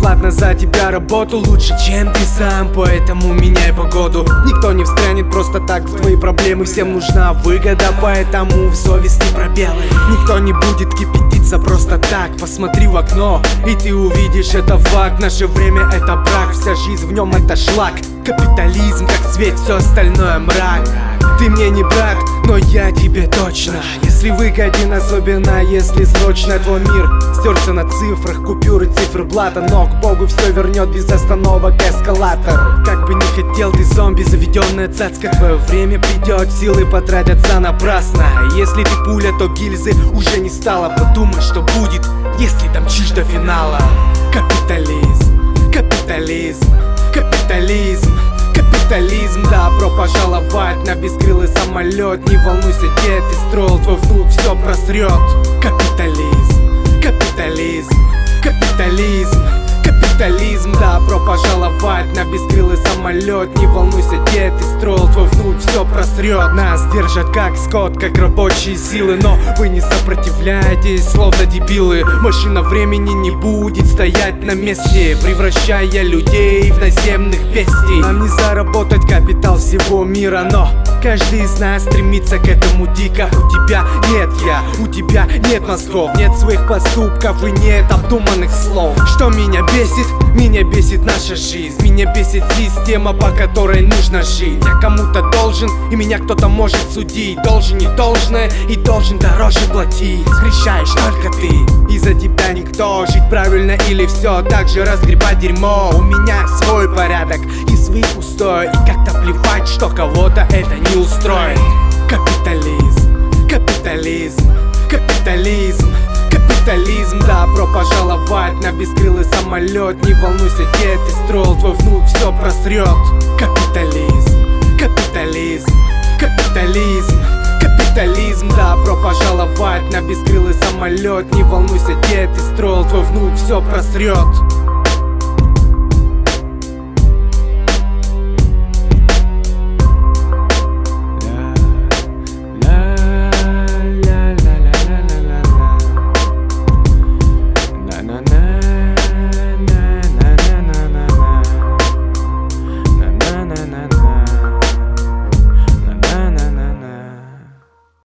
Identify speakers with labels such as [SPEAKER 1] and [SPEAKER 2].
[SPEAKER 1] бесплатно за тебя работу лучше, чем ты сам, поэтому меняй погоду. Никто не встрянет просто так в твои проблемы, всем нужна выгода, поэтому в совести пробелы. Никто не будет кипятиться просто так. Посмотри в окно, и ты увидишь, это факт. Наше время — это брак, вся жизнь в нем — это шлак. Капитализм как цвет, все остальное мрак. Ты мне не брат, но я тебе точно. Если выгоден, особенно если срочно. Твой мир стерся на цифрах, купюры, циферблата. Но к Богу все вернет без остановок эскалатор. Как бы не хотел ты, зомби, заведенная цацка, твое время придет, силы потратятся напрасно. Если ты пуля, то гильзы уже не стало. Подумай, что будет, если домчишь до финала. Капитализм, капитализм, капитализм, капитализм. Добро пожаловать на бескрылый самолет. Не волнуйся, дед, ты строил, твой внук все просрет. Капитализм, капитализм, капитализм, капитализм. Добро пожаловать на бескрылый самолет. Не волнуйся, дед, ты строил, твой внук все просрет. Нас держат как скот, как рабочие силы, но вы не сопротивляетесь, словно дебилы. Машина времени не будет стоять на месте, превращая людей в наземных бестий. Нам не заработать капитал всего мира, но каждый из нас стремится к этому дико. У тебя нет я, у тебя нет мозгов, нет своих поступков и нет обдуманных слов. Что меня бесит? Меня бесит наша жизнь. Меня бесит система, по которой нужно жить. Я кому-то должен, и меня кто-то может судить. Должен не должное, и должен дороже платить. Решаешь только ты, и за тебя никто. Жить правильно или все так же разгребать дерьмо. У меня свой порядок и свои устои, и как-то плевать, что кого-то это не устроит. Капитализм, капитализм, капитализм, капитализм. Добро пожаловать на бескрылый самолет. Не волнуйся, дед, ты строил, твой внук все просрет. Капитализм, капитализм, капитализм, капитализм. Добро пожаловать на бескрылый самолет. Не волнуйся, дед, ты строил, твой внук все просрет.